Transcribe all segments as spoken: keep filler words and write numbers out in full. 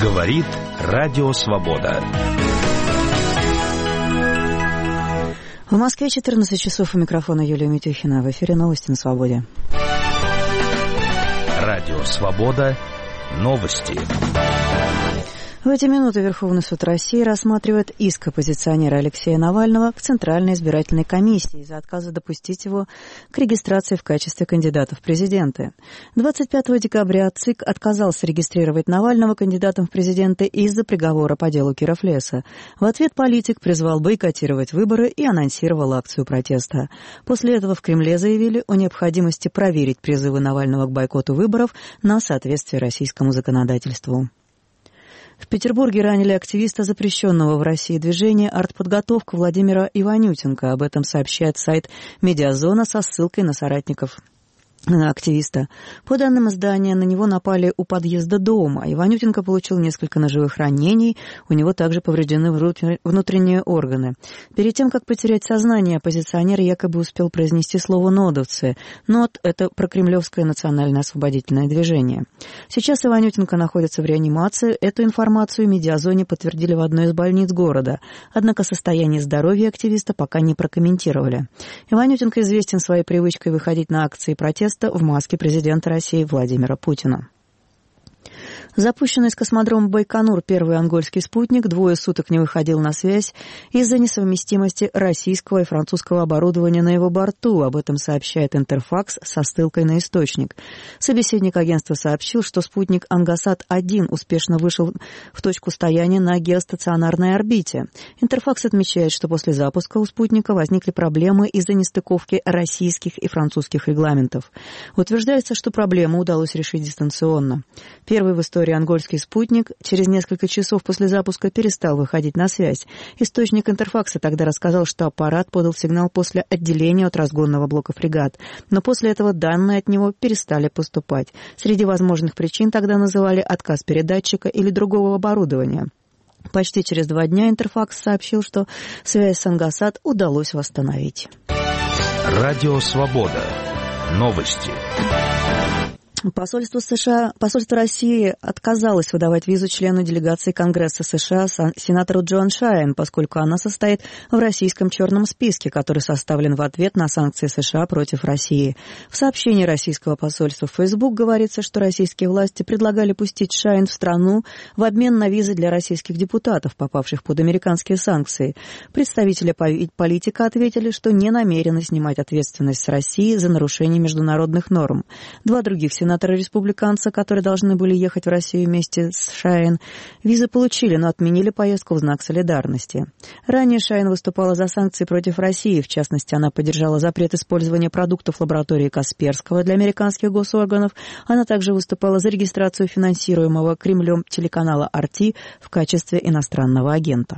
Говорит Радио Свобода. В Москве четырнадцать часов, у микрофона Юлия Митюхина. В эфире новости на Свободе. Радио Свобода. Новости. В эти минуты Верховный суд России рассматривает иск оппозиционера Алексея Навального к Центральной избирательной комиссии за отказ допустить его к регистрации в качестве кандидата в президенты. двадцать пятого декабря ЦИК отказался регистрировать Навального кандидатом в президенты из-за приговора по делу Кировлеса. В ответ политик призвал бойкотировать выборы и анонсировал акцию протеста. После этого в Кремле заявили о необходимости проверить призывы Навального к бойкоту выборов на соответствие российскому законодательству. В Петербурге ранили активиста запрещенного в России движения «Артподготовка» Владимира Иванютенко. Об этом сообщает сайт «Медиазона» со ссылкой на соратников активиста. По данным издания, на него напали у подъезда дома. Иванютенко получил несколько ножевых ранений, у него также повреждены внутренние органы. Перед тем, как потерять сознание, оппозиционер якобы успел произнести слово «нодовцы». НОД – это прокремлевское национальное освободительное движение. Сейчас Иванютенко находится в реанимации. Эту информацию Медиазоне подтвердили в одной из больниц города. Однако состояние здоровья активиста пока не прокомментировали. Иванютенко известен своей привычкой выходить на акции протеста в маске президента России Владимира Путина. Запущенный с космодрома Байконур первый ангольский спутник двое суток не выходил на связь из-за несовместимости российского и французского оборудования на его борту. Об этом сообщает Интерфакс со ссылкой на источник. Собеседник агентства сообщил, что спутник Ангасат один успешно вышел в точку стояния на геостационарной орбите. Интерфакс отмечает, что после запуска у спутника возникли проблемы из-за нестыковки российских и французских регламентов. Утверждается, что проблему удалось решить дистанционно. Первый в истории ангольский спутник через несколько часов после запуска перестал выходить на связь. Источник Интерфакса тогда рассказал, что аппарат подал сигнал после отделения от разгонного блока фрегат, но после этого данные от него перестали поступать. Среди возможных причин тогда называли отказ передатчика или другого оборудования. Почти через два дня Интерфакс сообщил, что связь с Ангасат удалось восстановить. Радио Свобода. Новости. Посольство США, посольство России отказалось выдавать визу члену делегации Конгресса США сенатору Джоан Шайн, поскольку она состоит в российском черном списке, который составлен в ответ на санкции США против России. В сообщении российского посольства в Facebook говорится, что российские власти предлагали пустить Шайн в страну в обмен на визы для российских депутатов, попавших под американские санкции. Представители политика ответили, что не намерены снимать ответственность с России за нарушение международных норм. Два других сенатора Сенаторы-республиканца, которые должны были ехать в Россию вместе с Шайн, визы получили, но отменили поездку в знак солидарности. Ранее Шайн выступала за санкции против России. В частности, она поддержала запрет использования продуктов лаборатории Касперского для американских госорганов. Она также выступала за регистрацию финансируемого Кремлем телеканала ар ти в качестве иностранного агента.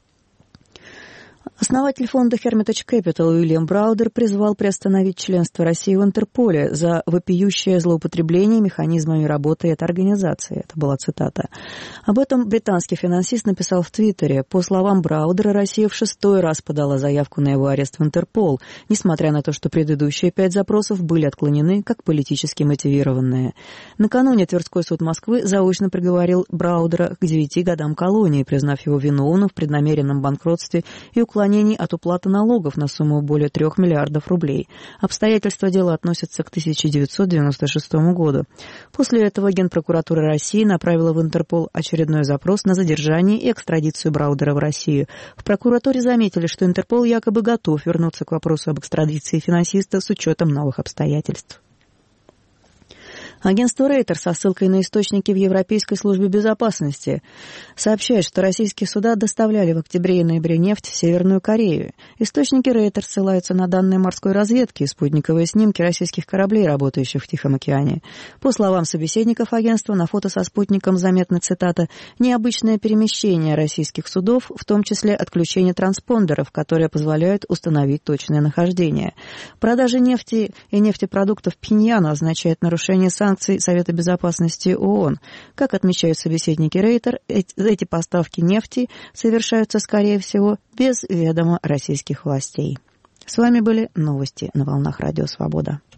Основатель фонда Hermitage Capital Уильям Браудер призвал приостановить членство России в Интерполе за вопиющее злоупотребление механизмами работы этой организации. Это была цитата. Об этом британский финансист написал в Твиттере. По словам Браудера, Россия в шестой раз подала заявку на его арест в Интерпол, несмотря на то, что предыдущие пять запросов были отклонены как политически мотивированные. Накануне Тверской суд Москвы заочно приговорил Браудера к девяти годам колонии, признав его виновным в преднамеренном банкротстве и уклонении от уплаты налогов на сумму более трех миллиардов рублей. Обстоятельства дела относятся к тысяча девятьсот девяносто шестому году. После этого Генпрокуратура России направила в Интерпол очередной запрос на задержание и экстрадицию Браудера в Россию. В прокуратуре заметили, что Интерпол якобы готов вернуться к вопросу об экстрадиции финансиста с учетом новых обстоятельств. Агентство Рейтер со ссылкой на источники в Европейской службе безопасности сообщает, что российские суда доставляли в октябре и ноябре нефть в Северную Корею. Источники Рейтер ссылаются на данные морской разведки и спутниковые снимки российских кораблей, работающих в Тихом океане. По словам собеседников агентства, на фото со спутником заметна, цитата, «необычное перемещение российских судов, в том числе отключение транспондеров, которые позволяют установить точное нахождение. Продажа нефти и нефтепродуктов Пхеньяну означает нарушение санкций санкций Совета Безопасности ООН. Как отмечают собеседники Рейтер, эти поставки нефти совершаются, скорее всего, без ведома российских властей. С вами были новости на волнах Радио Свобода.